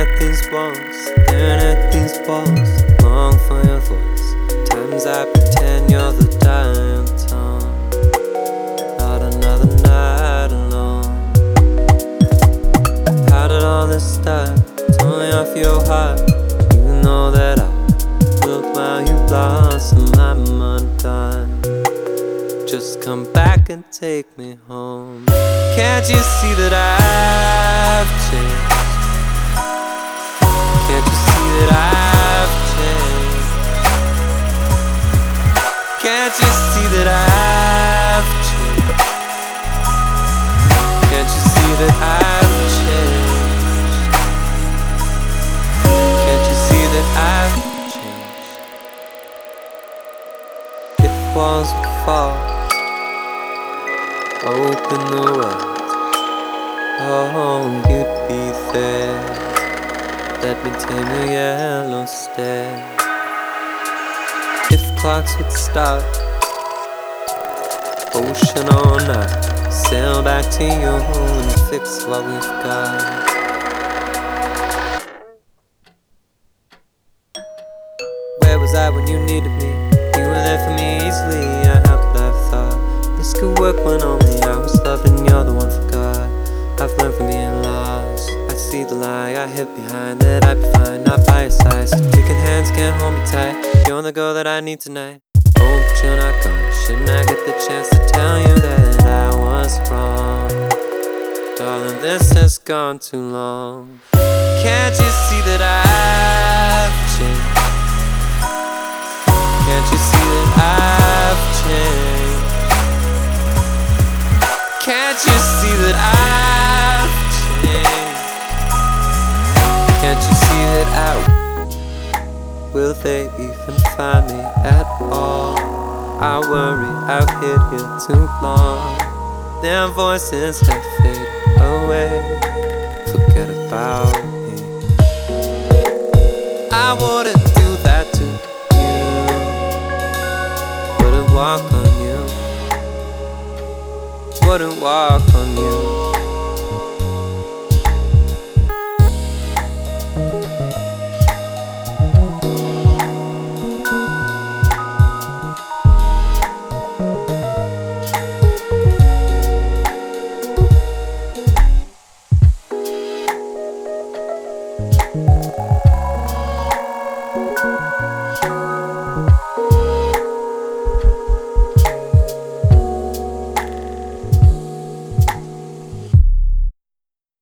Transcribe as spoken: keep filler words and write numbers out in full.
at these walls, staring at these walls, long for your voice. Times I pretend you're the dying tone. Not another night alone. How did all this start? Tell me off your heart. You know that I look while you blossom, I'm undone. Just come back and take me home. Can't you see that I've changed? Can't you see that I've changed? Can't you see that I've changed? Can't you see that I've changed? Can't you see that I've changed? If walls would fall, open the world, oh, you'd be there. Let me tame your yellow stare. If clocks would stop, ocean or night, sail back to you and fix what we've got. Where was I when you needed me? You were there for me easily. I had what I thought this could work when only I was loving. You're the one for God. I've learned from being lost. I see the lie I hid behind, that I'd be fine, not by your side. So taking hands can't hold me tight. You're the girl that I need tonight. Oh, but you're not gone. Shouldn't I get the chance to tell you that I was wrong? Darling, this has gone too long. Can't you see that I've changed? Can't you see that I've changed? Can't you see that I've changed? Can't you see that I... Will they even find me at all? I worry I've hid here too long. Their voices have faded away. Forget about me. I wouldn't do that to you. Wouldn't walk on you. Wouldn't walk on you.